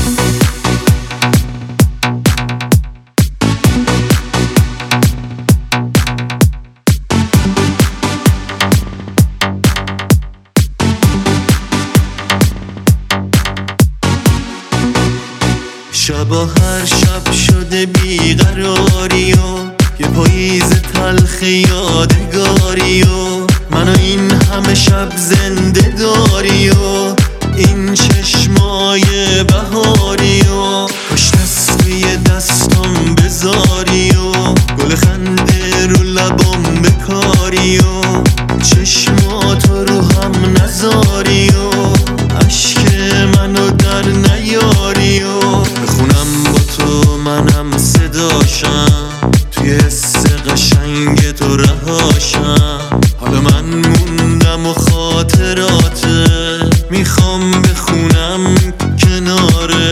شبا هر شب شده بیقراری و یه پاییز تلخ یادگاری و منو این همه شب زنده داری و این چشمای بهاری و پشت دست روی دستم بذاری و گل خنده رو لبام بکاری و چشماتو رو هم نذاری و عشق منو در نیاری و بخونم با تو منم صداشم توی حس قشنگ تو رهاشم حالا من موندم و خاطراته میخوام بخونم کناره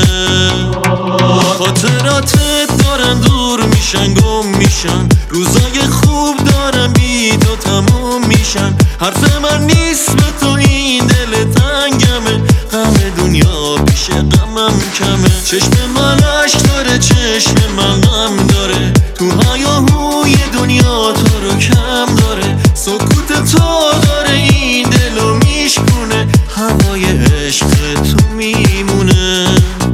خاطراتت دارن دور میشن گم میشن روزای خوب دارن بی تو تموم میشن حرف من نیست به تو این دل تنگمه غم دنیا پیش غمم کمه چشم من عشق داره چشم من غم داره تو هیاهوی دنیا تو رو کم داره سکوت تو داره این دلو میشکونه هوای عشق تو میمونه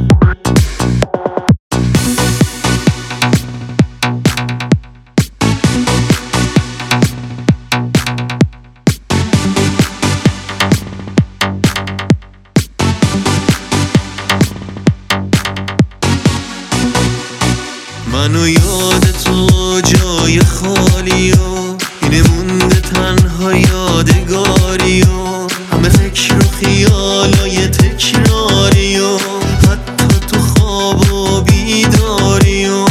منو یاد تو جای خالی و اینه مونده تنها یادگاری و همه فکر و خیالای تکراری و حتی تو خواب و بیداری و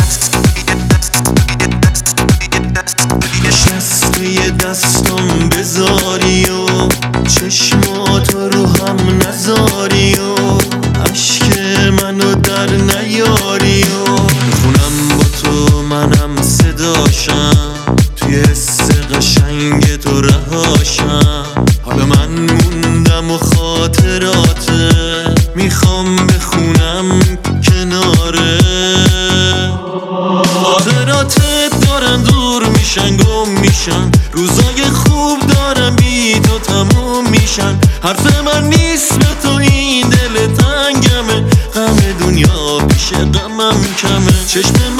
شسته دستم بذاری و چشماتو رو هم نذاری و عشق منو در نیاری و بخونم با تو منم صداشم توی حس قشنگ تو رهاشم حالا من موندم و خاطراته میخوام بخونم کناره خاطراتت دارن دور میشن گم میشن روزای خوب دارن بی تو تموم میشن حرف من نیست به تو این دل تنگمه غم دنیا پیش غمم کمه چشم